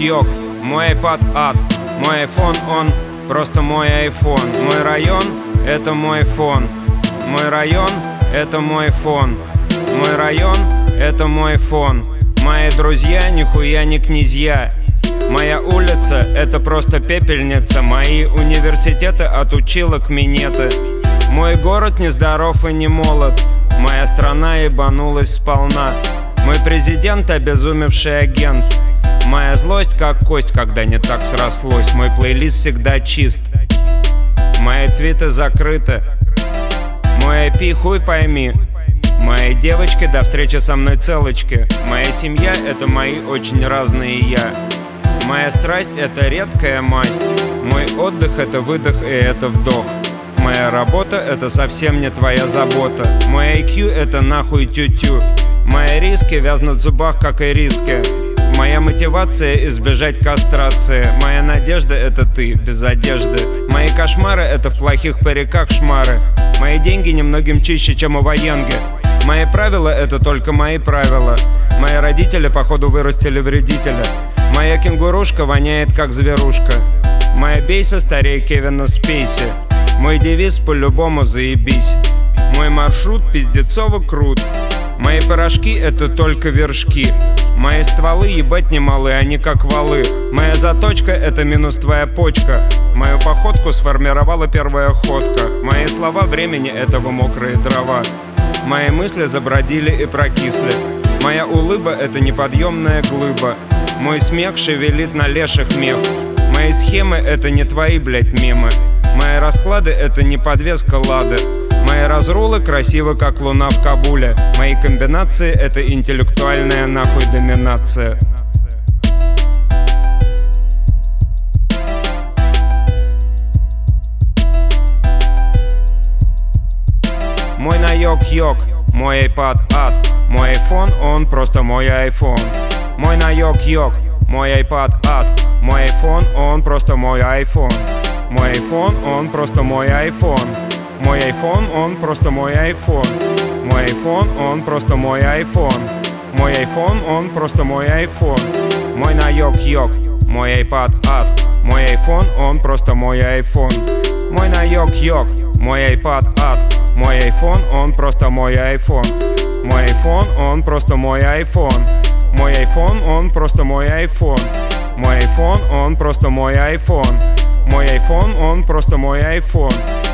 йок-йок, мой iPad ад, мой iPhone он просто мой iPhone. Мой район — это мой фон. Мой район — это мой фон. Мой район — это мой фон. Мои друзья нихуя не князья. Моя улица — это просто пепельница. Мои университеты отучила к минеты. Мой город нездоров и не молод. Моя страна ебанулась сполна. Мой президент — обезумевший агент. Моя злость как кость, когда не так срослось. Мой плейлист всегда чист. Мои твиты закрыты. Мой IP хуй пойми. Мои девочки, до встречи со мной целочки. Моя семья — это мои очень разные я. Моя страсть — это редкая масть. Мой отдых — это выдох и это вдох. Моя работа — это совсем не твоя забота. Мой IQ — это нахуй тю-тю. Мои риски вязнут в зубах, как и риски. Моя мотивация — избежать кастрации. Моя надежда — это ты, без одежды. Мои кошмары — это в плохих париках шмары. Мои деньги немногим чище, чем у военги. Мои правила — это только мои правила. Мои родители, походу, вырастили вредителя. Моя кенгурушка воняет, как зверушка. Моя бейся старее Кевина Спейси. Мой девиз — по-любому заебись. Мой маршрут пиздецово крут. Мои порошки — это только вершки. Мои стволы ебать немалы, они как валы. Моя заточка — это минус твоя почка. Мою походку сформировала первая ходка. Мои слова времени — этого мокрые дрова. Мои мысли забродили и прокисли. Моя улыба — это неподъемная глыба. Мой смех шевелит на леших мех. Мои схемы — это не твои, блять, мемы. Мои расклады — это не подвеска Лады. Мои разрулы красивы, как луна в Кабуле. Мои комбинации — это интеллектуальная нахуй доминация. Мой на йок-йок, мой iPad ад. Мой iPhone он просто мой iPhone. Мой на йок-йок, мой iPad ад. Мой iPhone он просто мой iPhone. Мой iPhone он просто мой iPhone. Мой iPhone он просто мой iPhone. Мой iPhone он просто мой iPhone. Мой iPhone он просто мой iPhone. Мой на йок-йок, мой iPad ад. Мой iPhone он просто мой iPhone. Мой на йок-йок, мой iPad ад. Мой iPhone он просто мой iPhone. Мой iPhone он просто мой iPhone. Мой iPhone он просто мой iPhone. Мой iPhone он просто мой iPhone. Мой iPhone он просто мой iPhone.